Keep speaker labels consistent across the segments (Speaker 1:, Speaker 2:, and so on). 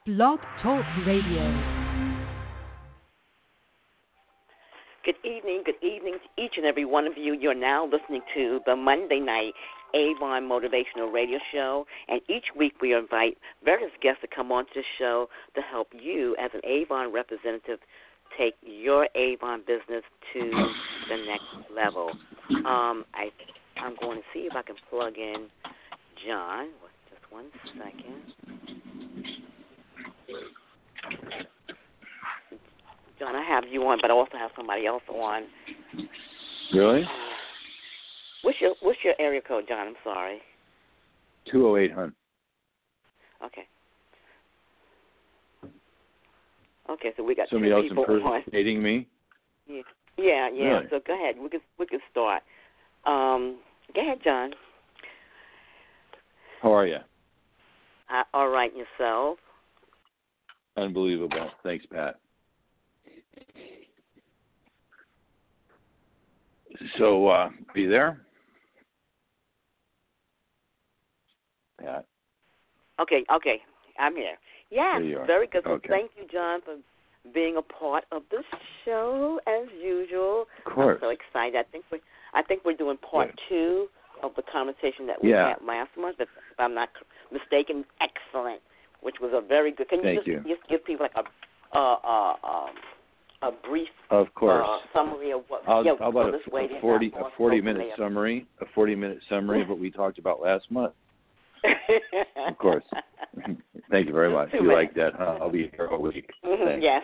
Speaker 1: Blog Talk Radio.
Speaker 2: Good evening to each and every one of you. You're now listening to the Monday night Avon Motivational Radio Show, and each week we invite various guests to come on to the show to help you as an Avon representative take your Avon business to the next level. I'm going to see if I can plug in John. Just 1 second. John, I have you on, but I also have somebody else on.
Speaker 3: Really?
Speaker 2: What's your area code, John? I'm sorry.
Speaker 3: 208, hon.
Speaker 2: Okay. Okay, so we got
Speaker 3: somebody
Speaker 2: two
Speaker 3: else
Speaker 2: people
Speaker 3: impersonating
Speaker 2: on.
Speaker 3: Me?
Speaker 2: Yeah.
Speaker 3: Really?
Speaker 2: So go ahead. We can start. Go ahead, John.
Speaker 3: How are you?
Speaker 2: All right, yourself?
Speaker 3: Unbelievable. Thanks, Pat. So, are you there? Pat?
Speaker 2: Okay. I'm here. Yeah, very good. So
Speaker 3: okay.
Speaker 2: Thank you, John, for being a part of the show as usual.
Speaker 3: Of course.
Speaker 2: I'm so excited. I think we're doing part 2 of the conversation that we had last month, if I'm not mistaken. Excellent, which was a very good. Can you just give people like a brief summary of what?
Speaker 3: How about a 40-minute summary? A 40-minute summary of what we talked about last month. Of course. Thank you very much. You like that, huh? I'll be here all week.
Speaker 2: Yes.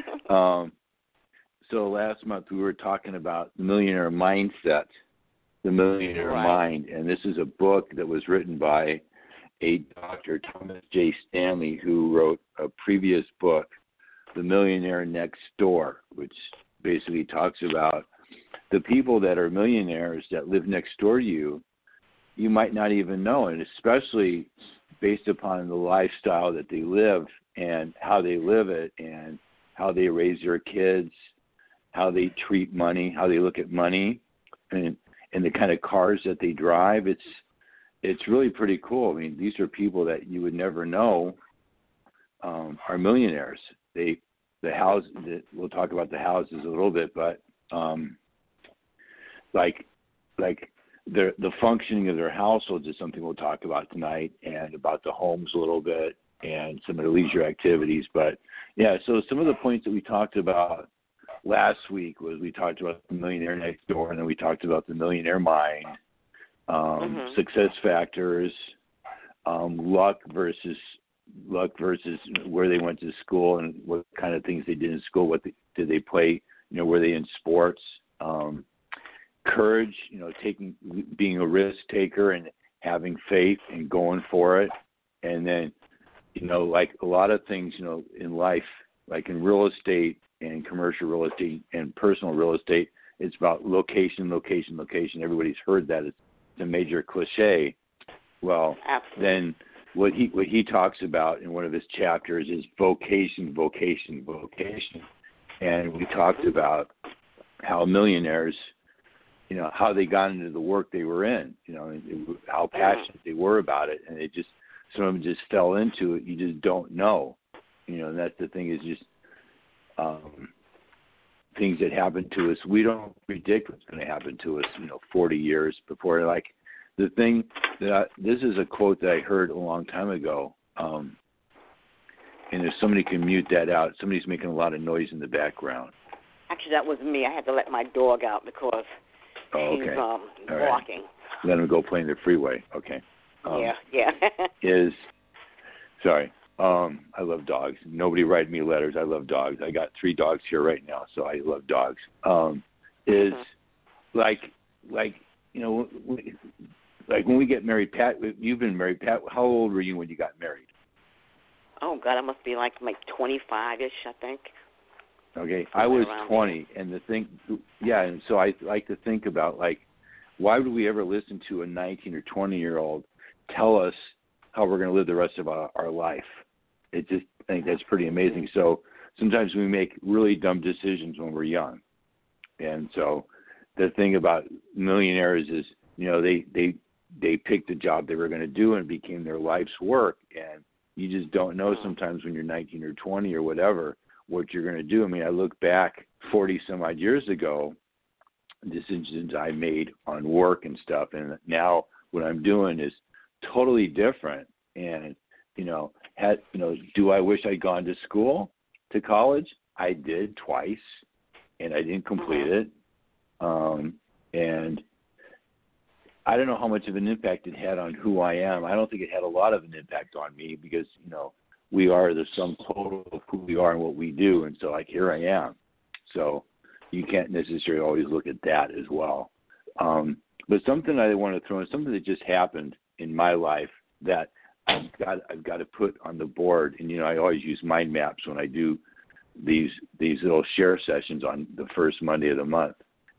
Speaker 3: So last month we were talking about the millionaire mindset, the millionaire mind, and this is a book that was written by a Dr. Thomas J. Stanley, who wrote a previous book, The Millionaire Next Door, which basically talks about the people that are millionaires that live next door to you. You might not even know, and especially based upon the lifestyle that they live and how they live it and how they raise their kids, how they treat money, how they look at money, and the kind of cars that they drive. It's really pretty cool. I mean, these are people that you would never know are millionaires. We'll talk about the houses a little bit, but like the functioning of their households is something we'll talk about tonight, and about the homes a little bit and some of the leisure activities. But yeah, so some of the points that we talked about last week was we talked about the millionaire next door, and then we talked about the millionaire mind, success factors, luck versus where they went to school and what kind of things they did in school. Did they play? Were they in sports? Courage, being a risk taker and having faith and going for it. And then, like a lot of things, in life, like in real estate and commercial real estate and personal real estate, it's about location. Everybody's heard that. It's a major cliche. Well,
Speaker 2: absolutely.
Speaker 3: Then what he talks about in one of his chapters is vocation. And we talked about how millionaires, how they got into the work they were in, how passionate they were about it, and some of them just fell into it. You just don't know, and that's the thing, is just things that happen to us. We don't predict what's going to happen to us, 40 years before. Like the thing this is a quote that I heard a long time ago, and if somebody can mute that out, somebody's making a lot of noise in the background. Actually,
Speaker 2: that was me. I had to let my dog out because he's walking.
Speaker 3: Let him go play in the freeway. Okay.
Speaker 2: Yeah.
Speaker 3: I love dogs. Nobody write me letters. I love dogs. I got 3 dogs here right now, so I love dogs. Like when we get married, Pat, you've been married, Pat, how old were you when you got married?
Speaker 2: Oh, God, I must be like 25-ish, I think.
Speaker 3: Okay, I was 20, and and so I like to think about, like, why would we ever listen to a 19 or 20-year-old tell us how we're going to live the rest of our life? I think that's pretty amazing. So sometimes we make really dumb decisions when we're young. And so the thing about millionaires is, they picked the job they were going to do and it became their life's work. And You just don't know sometimes when you're 19 or 20 or whatever what you're going to do. I mean, I look back 40 some odd years ago, decisions I made on work and stuff, and now what I'm doing is totally different. And do I wish I'd gone to college? I did twice, and I didn't complete it. And I don't know how much of an impact it had on who I am. I don't think it had a lot of an impact on me because, we are the sum total of who we are and what we do. And so, like, here I am. So you can't necessarily always look at that as well. But something I want to throw in, something that just happened in my life that I've got to put on the board. And, I always use mind maps when I do these little share sessions on the first Monday of the month.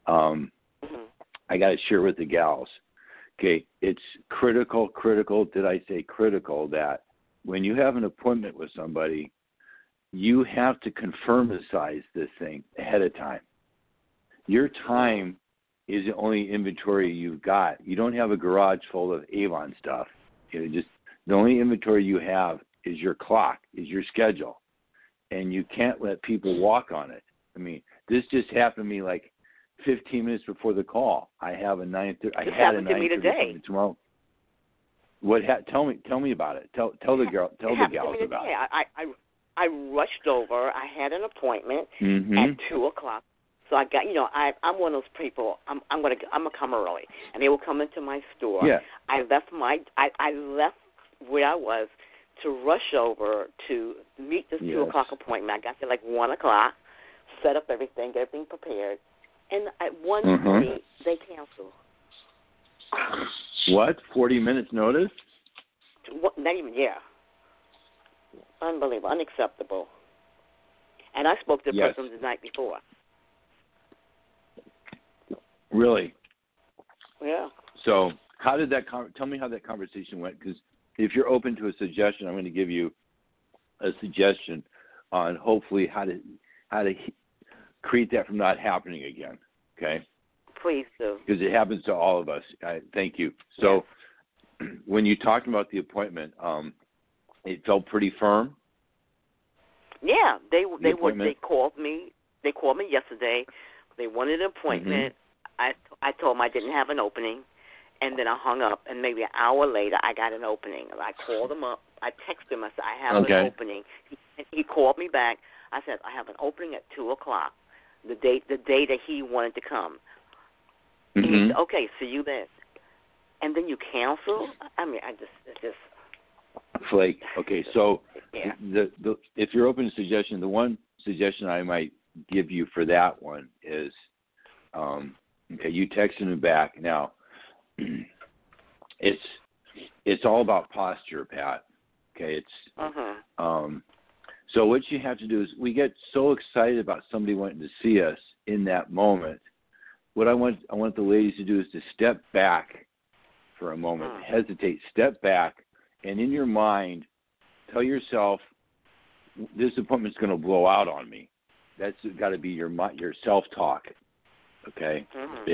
Speaker 3: I got to share with the gals. Okay, it's critical, did I say critical, that when you have an appointment with somebody, you have to confirmatize this thing ahead of time. Your time is the only inventory you've got. You don't have a garage full of Avon stuff. The only inventory you have is your clock, is your schedule, and you can't let people walk on it. I mean, this just happened to me like 15 minutes before the call. I have a 9:30. I had a 9:30 tomorrow. Tell me about it. Tell the gals about it.
Speaker 2: I rushed over. I had an appointment at 2:00. So I got, I'm one of those people. I'm gonna come early, and they will come into my store.
Speaker 3: Yeah.
Speaker 2: I left where I was to rush over to meet this 2:00 appointment. I got there like 1:00, set up everything, get everything prepared, and at 1:30 they canceled.
Speaker 3: What? 40 minutes notice?
Speaker 2: Not even, yeah. Unbelievable, unacceptable. And I spoke to the person the night before.
Speaker 3: Really?
Speaker 2: Yeah.
Speaker 3: So how did that tell me how that conversation went? Because if you're open to a suggestion, I'm going to give you a suggestion on hopefully how to create that from not happening again. Okay?
Speaker 2: Please do.
Speaker 3: Because it happens to all of us. Thank you. So when you talked about the appointment, it felt pretty firm?
Speaker 2: Yeah. They called me. They called me yesterday. They wanted an appointment. I told them I didn't have an opening, and then I hung up, and maybe an hour later I got an opening. I called him up. I texted him. I said, I have an opening. He called me back. I said, I have an opening at 2:00, the day that he wanted to come. And he said, okay, see you then. And then you cancel? I mean, it's just
Speaker 3: flake. Okay, so if you're open to suggestion, the one suggestion I might give you for that one is, you texted him back. Now, it's all about posture, Pat. Okay, so what you have to do is, we get so excited about somebody wanting to see us in that moment. What I want the ladies to do is to step back for a moment, hesitate, step back, and in your mind, tell yourself, this appointment's going to blow out on me. That's got to be your self-talk. Okay,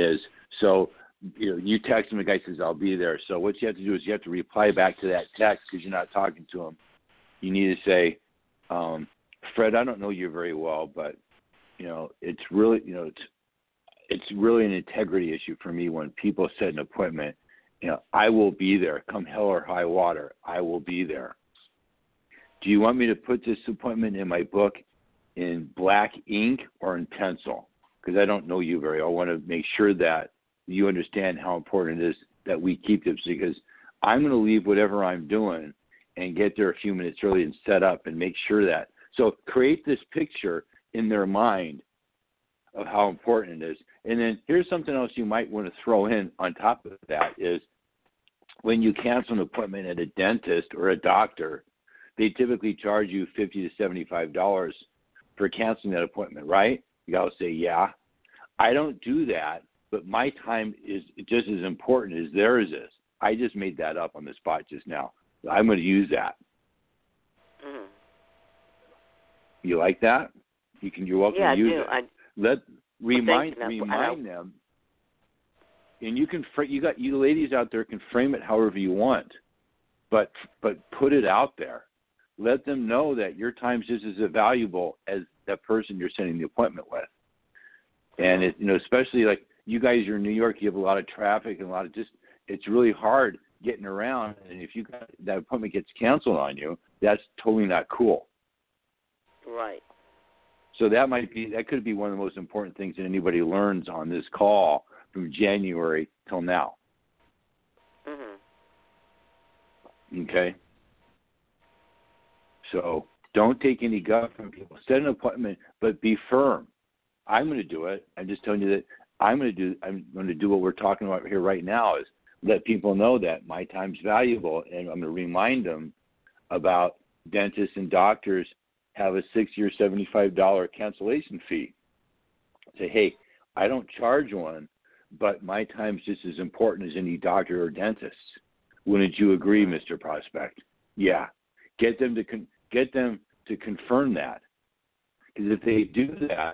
Speaker 3: you text him, the guy says, I'll be there. So what you have to do is you have to reply back to that text because you're not talking to him. You need to say, Fred, I don't know you very well, but, it's really, it's really an integrity issue for me when people set an appointment. I will be there. Come hell or high water, I will be there. Do you want me to put this appointment in my book in black ink or in pencil? Because I don't know you very well. I want to make sure that you understand how important it is that we keep this, because I'm going to leave whatever I'm doing and get there a few minutes early and set up and make sure that. So create this picture in their mind of how important it is. And then here's something else you might want to throw in on top of that is, when you cancel an appointment at a dentist or a doctor, they typically charge you $50 to $75 for canceling that appointment, right? You got to say, yeah. I don't do that, but my time is just as important as theirs is. I just made that up on the spot just now. I'm going to use that. You like that? You're welcome to use it. Remind them. And you ladies out there can frame it however you want, but put it out there. let them know that your time's just as valuable as that person you're sending the appointment with. And especially like you guys are in New York, you have a lot of traffic and a lot of it's really hard getting around. And if that appointment gets canceled on you, that's totally not cool.
Speaker 2: Right.
Speaker 3: So that could be one of the most important things that anybody learns on this call from January till now.
Speaker 2: Mm-hmm.
Speaker 3: Okay. So don't take any guff from people. Set an appointment, but be firm. I'm going to do it. I'm just telling you that I'm going to do what we're talking about here right now is let people know that my time's valuable, and I'm going to remind them about dentists and doctors have a 60 or $75 cancellation fee. Say, hey, I don't charge one, but my time's just as important as any doctor or dentist. Wouldn't you agree, Mr. Prospect? Yeah. Get them to confirm that, because if they do that,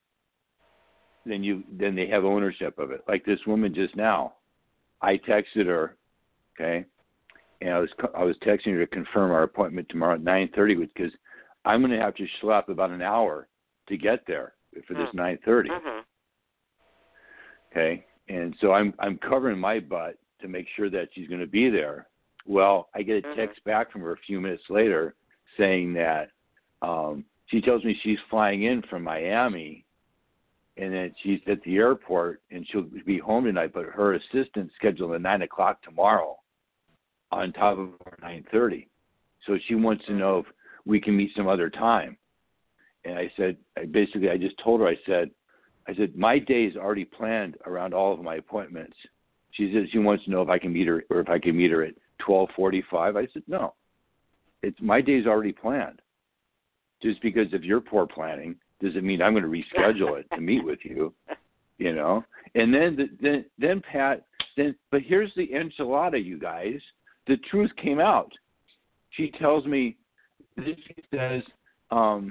Speaker 3: then they have ownership of it. Like this woman just now, I texted her, okay, and I was texting her to confirm our appointment tomorrow at 9:30 because I'm going to have to schlep about an hour to get there for this 9:30.
Speaker 2: Mm-hmm.
Speaker 3: Okay, and so I'm covering my butt to make sure that she's going to be there. Well, I get a text back from her a few minutes later saying that she tells me she's flying in from Miami, and then she's at the airport and she'll be home tonight, but her assistant scheduled at 9 o'clock tomorrow on top of our 9:30. So she wants to know if we can meet some other time. And I said, I just told her, I said, my day is already planned around all of my appointments. She said she wants to know if I can meet her or if I can meet her at 12:45. I said, no, my day's already planned. Just because of your poor planning doesn't mean I'm going to reschedule it to meet with you, And then Pat, but here's the enchilada, you guys. The truth came out. She tells me, then she says, well,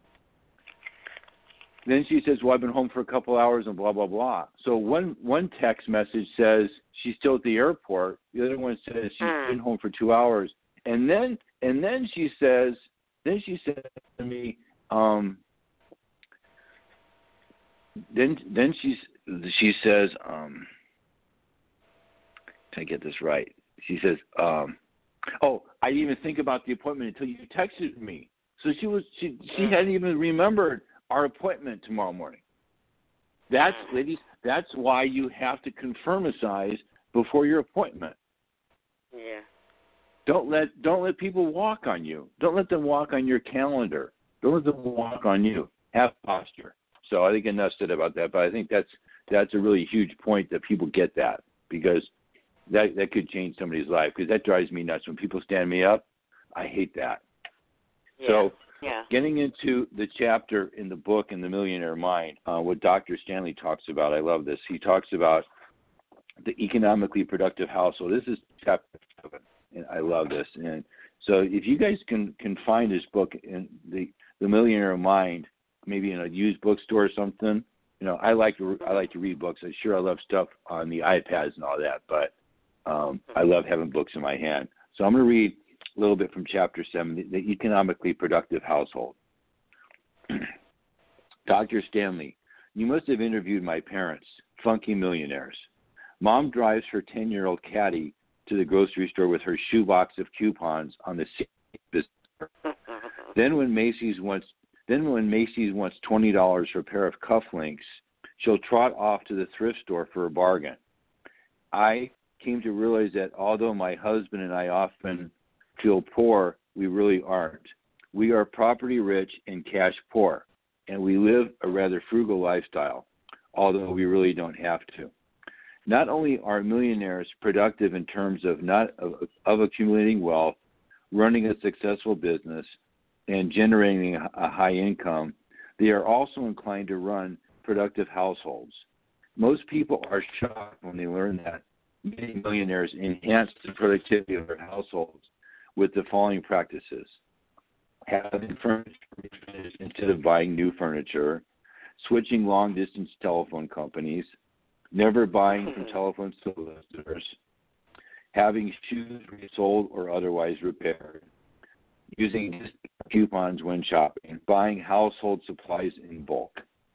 Speaker 3: I've been home for a couple hours and blah, blah, blah. So one text message says she's still at the airport. The other one says she's been home for 2 hours. And then she says to me, then she says, can I get this right? She says, I didn't even think about the appointment until you texted me. So she hadn't even remembered our appointment tomorrow morning. Ladies, that's why you have to confirm a size before your appointment.
Speaker 2: Yeah.
Speaker 3: Don't let people walk on you. Don't let them walk on your calendar. Don't let them walk on you. Have posture. So I think enough said about that, but I think that's a really huge point that people get that, because that could change somebody's life, because that drives me nuts. When people stand me up, I hate that.
Speaker 2: Yeah.
Speaker 3: So
Speaker 2: yeah.
Speaker 3: Getting into the chapter in the book in The Millionaire Mind, what Dr. Stanley talks about, I love this. He talks about the economically productive household. This is chapter 7, and I love this. And so if you guys can find this book in the Millionaire Mind, maybe in a used bookstore or something, I like to read books. I'm sure I love stuff on the iPads and all that, but I love having books in my hand. So I'm going to read a little bit from chapter 7, the economically productive household. Dr. Stanley, you must have interviewed my parents, funky millionaires. Mom drives her 10-year-old caddy to the grocery store with her shoebox of coupons on the business. Then when Macy's wants $20 for a pair of cufflinks, she'll trot off to the thrift store for a bargain. I came to realize that although my husband and I often feel poor, we really aren't. We are property rich and cash poor, and we live a rather frugal lifestyle, although we really don't have to. Not only are millionaires productive in terms of accumulating wealth, running a successful business, and generating a high income, they are also inclined to run productive households. Most people are shocked when they learn that many millionaires enhance the productivity of their households with the following practices: having furniture refinished instead of buying new furniture, switching long-distance telephone companies, never buying from telephone solicitors, having shoes resold or otherwise repaired, using coupons when shopping, buying household supplies in bulk.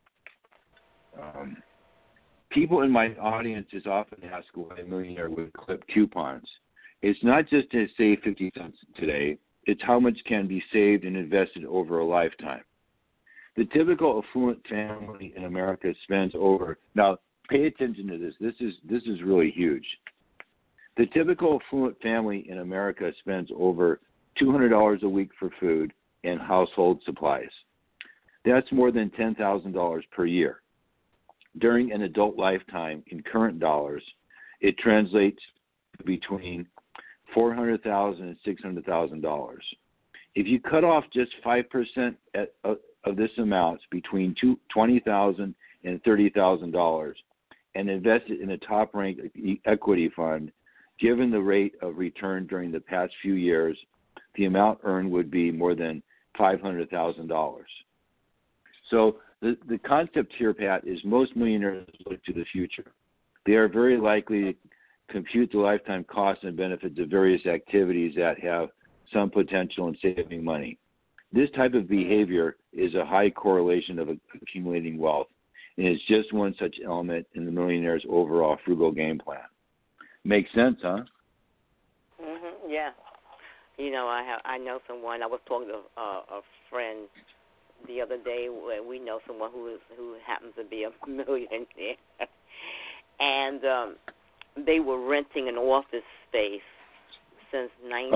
Speaker 3: People in my audiences often ask why a millionaire would clip coupons. It's not just to save 50 cents today, it's how much can be saved and invested over a lifetime. The typical affluent family in America spends over, now pay attention to this, this is really huge. The typical affluent family in America spends over $200 a week for food and household supplies. That's more than $10,000 per year. During an adult lifetime in current dollars, it translates to between $400,000 and $600,000. If you cut off just 5% of this amount between $20,000 and $30,000 and invest it in a top-ranked equity fund, given the rate of return during the past few years, the amount earned would be more than $500,000. So the concept here, Pat, is most millionaires look to the future. They are very likely to compute the lifetime costs and benefits of various activities that have some potential in saving money. This type of behavior is a high correlation of accumulating wealth, and is just one such element in the millionaire's overall frugal game plan. Makes sense, huh?
Speaker 2: Yeah. You know, I know someone. I was talking to a friend the other day. Where we know someone who happens to be a millionaire, and they were renting an office space since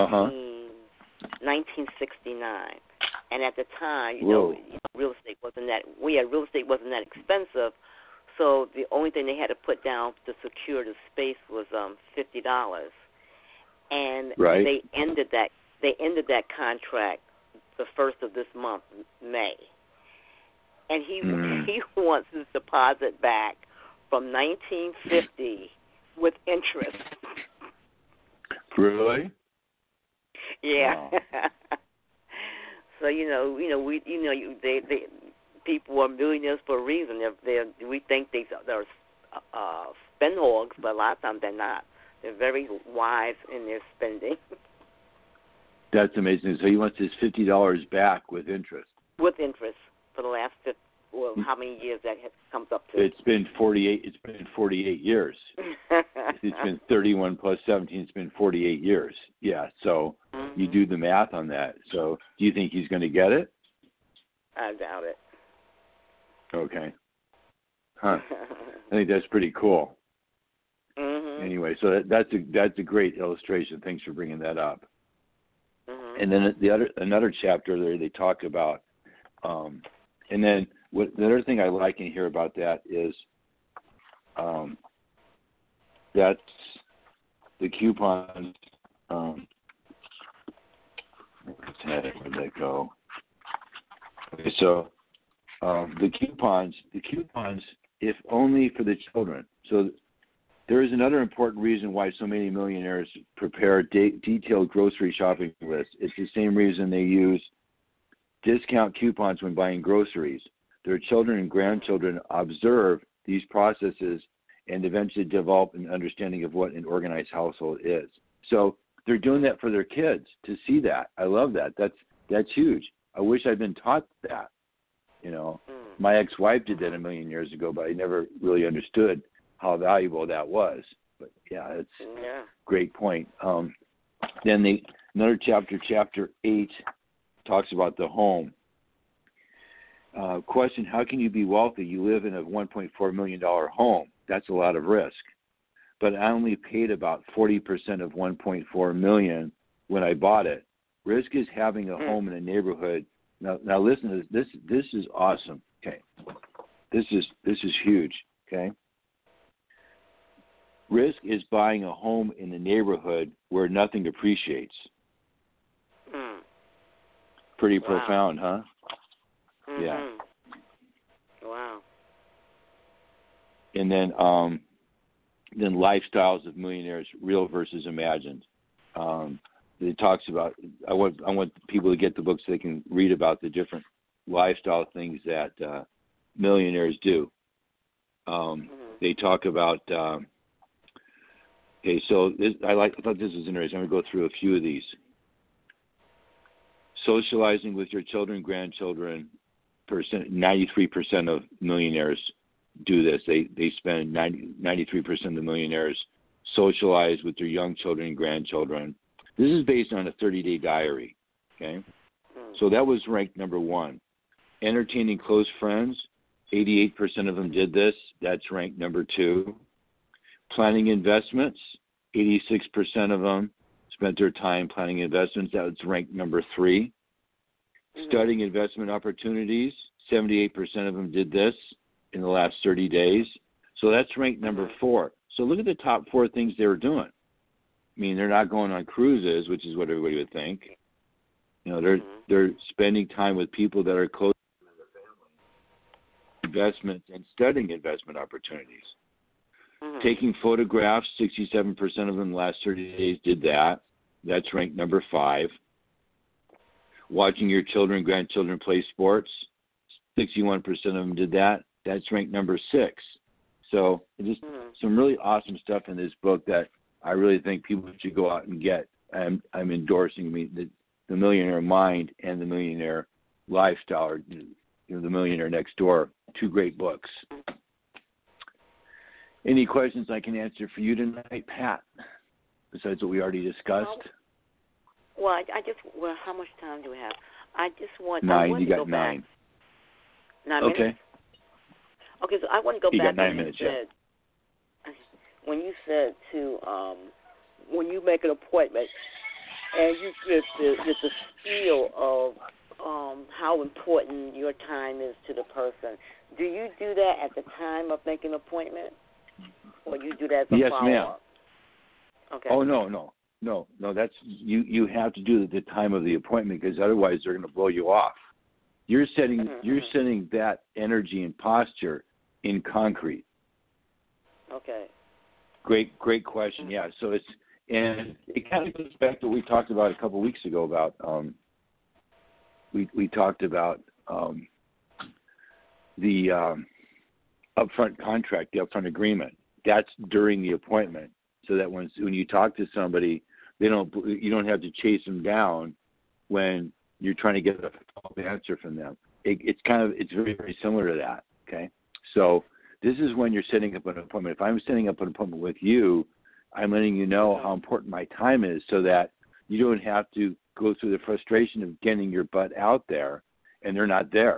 Speaker 2: 1969. And at the time, you know, real estate wasn't that expensive. So the only thing they had to put down to secure the space was $50. And they ended that contract the first of this month, May. And he wants his deposit back from 1950 with interest.
Speaker 3: Really?
Speaker 2: Yeah.
Speaker 3: Wow.
Speaker 2: So people are millionaires for a reason. We think they're spendhogs, but a lot of times they're not. They're very wise in their spending.
Speaker 3: That's amazing. So he wants his $50 back with interest.
Speaker 2: With interest for the last how many years that comes up to?
Speaker 3: It's been 48. It's been 48 years. It's been 31 plus 17. It's been 48 years. Yeah. So you do the math on that. So do you think he's going to get it?
Speaker 2: I doubt it.
Speaker 3: Okay. Huh. I think that's pretty cool. Anyway, so that's a great illustration. Thanks for bringing that up. And then another chapter there they talk about, and then the other thing I like and hear about that is that's the coupons. Where'd that go? Okay, so the coupons, if only for the children. So there is another important reason why so many millionaires prepare detailed grocery shopping lists. It's the same reason they use discount coupons when buying groceries. Their children and grandchildren observe these processes and eventually develop an understanding of what an organized household is. So they're doing that for their kids to see that. I love that. That's huge. I wish I'd been taught that. You know, my ex-wife did that a million years ago, but I never really understood how valuable that was. But yeah, it's a great point. Then another chapter 8, talks about the home. Question: how can you be wealthy? You live in a $1.4 million home. That's a lot of risk. But I only paid about 40% of $1.4 million when I bought it. Risk is having a home in a neighborhood. Now listen to this. This is awesome. Okay, this is huge. Okay. Risk is buying a home in a neighborhood where nothing appreciates. Pretty profound, huh? Yeah.
Speaker 2: Wow.
Speaker 3: And then lifestyles of millionaires, real versus imagined. It talks about. I want people to get the book so they can read about the different lifestyle things that millionaires do. They talk about. Okay, so I thought this was interesting. I'm going to go through a few of these. socializing with your children, grandchildren. 93% of millionaires do this. They spend 93% of the millionaires socialize with their young children and grandchildren. This is based on a 30-day diary. Okay, so that was ranked number 1. Entertaining close friends, 88% of them did this. That's ranked number 2. Planning investments, 86% of them spent their time planning investments. That's ranked number 3. Studying investment opportunities, 78% of them did this in the last 30 days. So that's ranked number 4. So look at the top 4 things they were doing. I mean, they're not going on cruises, which is what everybody would think. You know, they're spending time with people that are close to their family. Investments and studying investment opportunities. Taking photographs, 67% of them in the last 30 days did that. That's ranked number 5. Watching your children and grandchildren play sports, 61% of them did that. That's ranked number 6. So just some really awesome stuff in this book that I really think people should go out and get. I'm endorsing the Millionaire Mind and the Millionaire Lifestyle, or the Millionaire Next Door. 2 great books. Any questions I can answer for you tonight, Pat, besides what we already discussed?
Speaker 2: Well, how much time do we have? I just want
Speaker 3: 9. You got 9.
Speaker 2: 9 minutes?
Speaker 3: Okay.
Speaker 2: Okay, so I want to go
Speaker 3: you
Speaker 2: back.
Speaker 3: You got 9 minutes,
Speaker 2: when you said when you make an appointment and you get the feel of how important your time is to the person, do you do that at the time of making an appointment? Or you do that as a
Speaker 3: yes,
Speaker 2: follow-up?
Speaker 3: ma'am.
Speaker 2: Okay.
Speaker 3: Oh, no. That's you have to do it at the time of the appointment, because otherwise they're going to blow you off. You're setting that energy and posture in concrete.
Speaker 2: Okay.
Speaker 3: Great question. Yeah. So it kind of goes back to what we talked about a couple of weeks ago about we talked about the upfront contract, the upfront agreement. That's during the appointment, so that when you talk to somebody, you don't have to chase them down when you're trying to get a follow-up answer from them. It's very, very similar to that. Okay, so this is when you're setting up an appointment. If I'm setting up an appointment with you, I'm letting you know how important my time is, so that you don't have to go through the frustration of getting your butt out there and they're not there.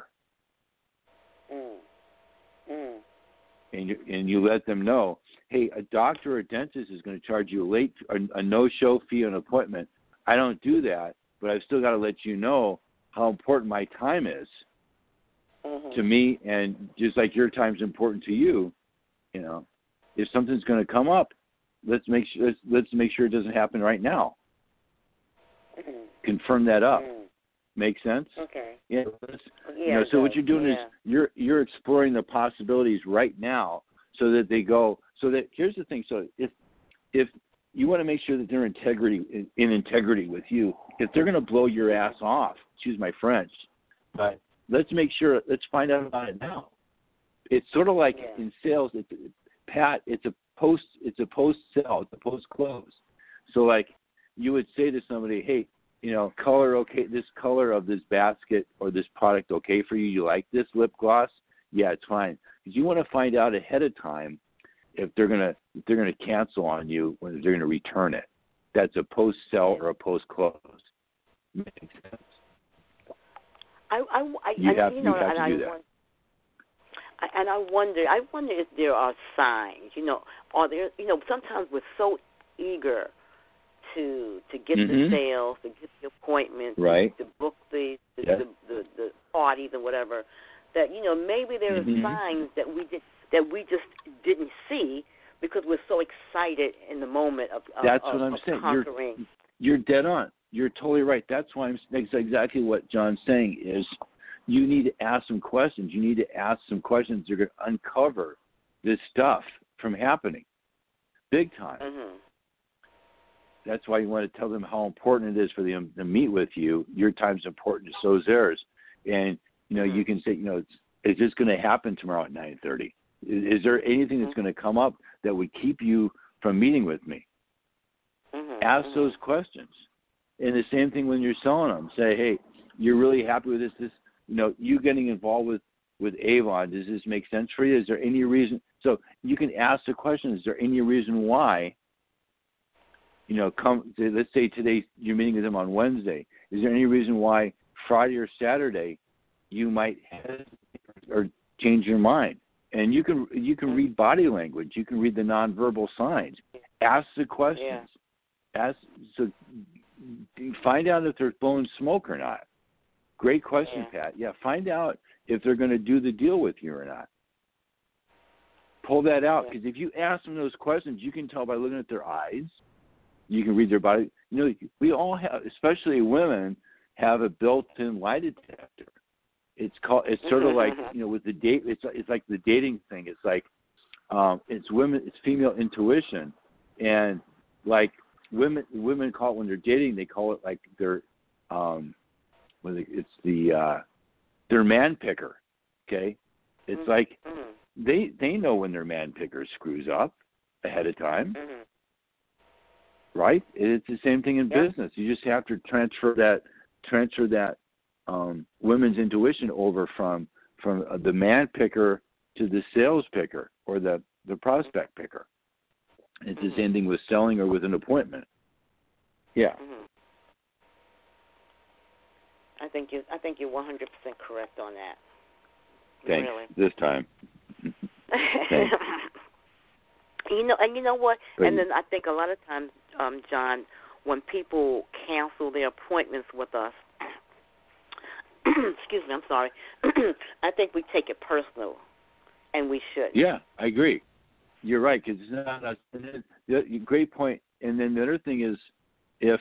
Speaker 3: And you let them know, hey, a doctor or a dentist is going to charge you a no-show fee on an appointment. I don't do that, but I've still got to let you know how important my time is to me, and just like your time's important to you. You know, if something's going to come up, let's make sure it doesn't happen right now. Confirm that up. Make sense?
Speaker 2: Okay.
Speaker 3: Yeah. So what you're doing is you're exploring the possibilities right now, so that they go. So that here's the thing. So if you want to make sure that they're in integrity with you, if they're going to blow your ass off, excuse my French, but let's find out about it now. It's sort of like in sales, Pat. It's a post sale. It's a post close. So like you would say to somebody, hey, color okay, this color of this basket or this product okay for you? You like this lip gloss? Yeah, it's fine. Because you want to find out ahead of time if they're gonna cancel on you, when they're gonna return it. That's a post sell or a post close. Makes sense. You have to do that.
Speaker 2: And I wonder if there are signs. Are there? Sometimes we're so eager to get the sales, to get the appointments,
Speaker 3: right,
Speaker 2: to book the parties and whatever, that maybe there are signs that we just didn't see because we're so excited in the moment of
Speaker 3: That's what I'm saying.
Speaker 2: Conquering.
Speaker 3: You're dead on. You're totally right. That's why that's exactly what John's saying is you need to ask some questions. You need to ask some questions that are going to uncover this stuff from happening big time. That's why you want to tell them how important it is for them to meet with you. Your time's important, so is theirs. And, you can say, is this going to happen tomorrow at 9:30? Is there anything that's going to come up that would keep you from meeting with me? Ask those questions. And the same thing when you're selling them. Say, hey, you're really happy with this. This, you getting involved with Avon, does this make sense for you? Is there any reason? So you can ask the question, is there any reason why, let's say today you're meeting with them on Wednesday. Is there any reason why Friday or Saturday you might hesitate or change your mind? And you can read body language. You can read the nonverbal signs. Ask the questions. Find out if they're blowing smoke or not. Great question, Pat. Yeah, find out if they're going to do the deal with you or not. Pull that out, because if you ask them those questions, you can tell by looking at their eyes. You can read their body. We all have, especially women, have a built-in lie detector. It's sort of like, with the date. It's like the dating thing. It's like it's female intuition, and like women call it when they're dating. They call it like their their man picker. Okay, it's like they know when their man picker screws up ahead of time, right? It's the same thing in business. You just have to transfer that women's intuition over from the man picker to the sales picker or the prospect picker. It's the same thing with selling or with an appointment. Yeah.
Speaker 2: I think you're 100% correct on that.
Speaker 3: Thanks.
Speaker 2: Really.
Speaker 3: This time. Thanks.
Speaker 2: And you know what? And then I think a lot of times, John, when people cancel their appointments with us, excuse me, I'm sorry, I think we take it personal, and we should.
Speaker 3: Yeah, I agree. You're right, because it's not us. Great point. And then the other thing is, if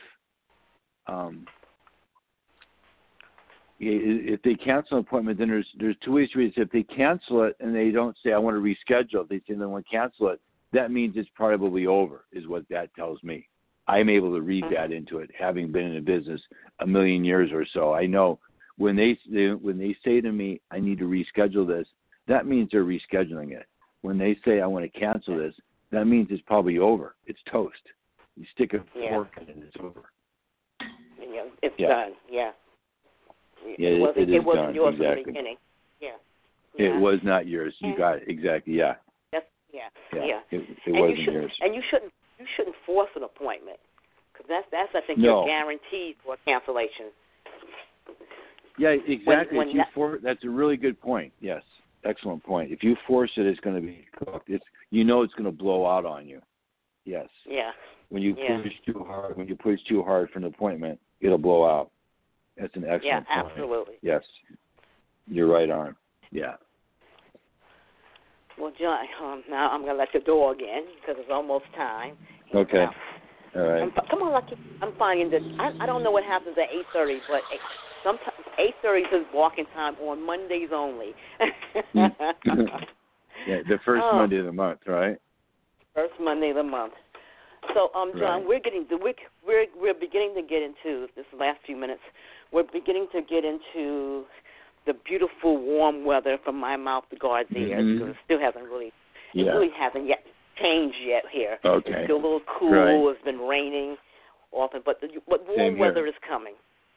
Speaker 3: they cancel an appointment, then there's two ways to read it. If they cancel it and they don't say, I want to reschedule, if they say they want to cancel it, that means it's probably over, is what that tells me. I'm able to read that into it, having been in the business a million years or so. I know when they say to me, I need to reschedule this, that means they're rescheduling it. When they say, I want to cancel this, that means it's probably over. It's toast. You stick a fork in it, it's over.
Speaker 2: It's done. Yeah.
Speaker 3: It
Speaker 2: wasn't
Speaker 3: done.
Speaker 2: Yours
Speaker 3: Exactly.
Speaker 2: from the beginning. Yeah.
Speaker 3: It was not yours. You got it. Exactly. Yeah.
Speaker 2: Yeah.
Speaker 3: It wasn't yours.
Speaker 2: And you shouldn't force an appointment, because that's I think
Speaker 3: No.
Speaker 2: you're guaranteed for cancellation.
Speaker 3: Yeah, exactly.
Speaker 2: When
Speaker 3: that's a really good point. Yes, excellent point. If you force it, it's going to be cooked. It's going to blow out on you. Yes.
Speaker 2: Yeah.
Speaker 3: When you push too hard for an appointment, it'll blow out. That's an excellent point.
Speaker 2: Yeah, absolutely.
Speaker 3: Yes, you're right on. Yeah.
Speaker 2: Well, John, now I'm going to let you go again because it's almost time.
Speaker 3: Okay. All right.
Speaker 2: Come on, Lucky. I'm finding that I don't know what happens at 8:30, but sometimes 8:30 is walking time on Mondays only.
Speaker 3: Yeah, the first Monday of the month, right?
Speaker 2: First Monday of the month. So, John, we're beginning to get into this last few minutes. We're beginning to get into the beautiful warm weather from my mouth to God's ears, because it still hasn't really, yet changed yet here.
Speaker 3: Okay.
Speaker 2: It's still a little cool.
Speaker 3: Right.
Speaker 2: It's been raining often, but warm weather is coming,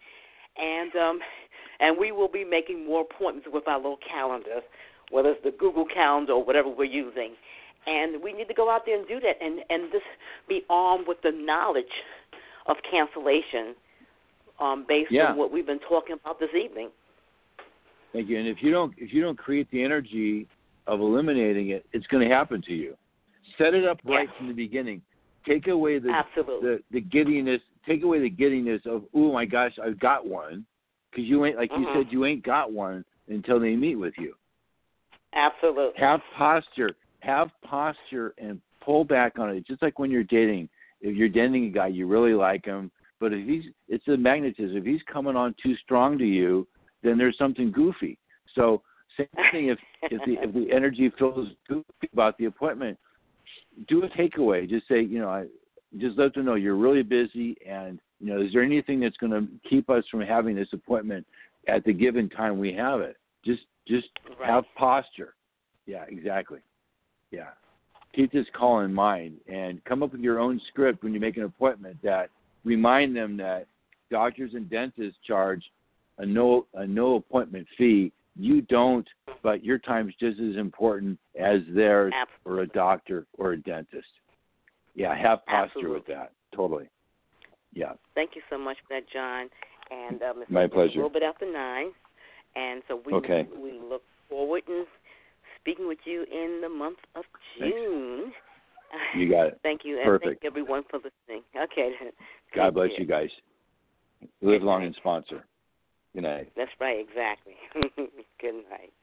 Speaker 2: and we will be making more appointments with our little calendars, whether it's the Google Calendar or whatever we're using. And we need to go out there and do that, and just be armed with the knowledge of cancellation based on what we've been talking about this evening.
Speaker 3: Thank you. And if you don't create the energy of eliminating it, it's going to happen to you. Set it up right from the beginning. Take away the giddiness. Take away the giddiness of, oh my gosh, I've got one, because you ain't, like you said, you ain't got one until they meet with you.
Speaker 2: Absolutely.
Speaker 3: Have posture and pull back on it. Just like when you're dating. If you're dating a guy, you really like him, but it's the magnetism. If he's coming on too strong to you, then there's something goofy. So same thing if the energy feels goofy about the appointment, do a takeaway. Just say, just let them know you're really busy, and is there anything that's going to keep us from having this appointment at the given time we have it? Just have posture. Yeah, exactly. Yeah. Keep this call in mind and come up with your own script when you make an appointment that remind them that doctors and dentists charge a no appointment fee. You don't, but your time is just as important as theirs.
Speaker 2: Absolutely.
Speaker 3: Or a doctor or a dentist. Yeah, have posture
Speaker 2: Absolutely.
Speaker 3: with that. Totally. Yeah.
Speaker 2: Thank you so much for that, John. And it's
Speaker 3: my
Speaker 2: a
Speaker 3: pleasure.
Speaker 2: little bit after 9, and so we look forward to speaking with you in the month of June.
Speaker 3: Thanks. You got it.
Speaker 2: Thank you, and
Speaker 3: Perfect.
Speaker 2: thank everyone for listening. Okay.
Speaker 3: God bless you guys. Live long and sponsor. Good night.
Speaker 2: That's right, exactly. Good night.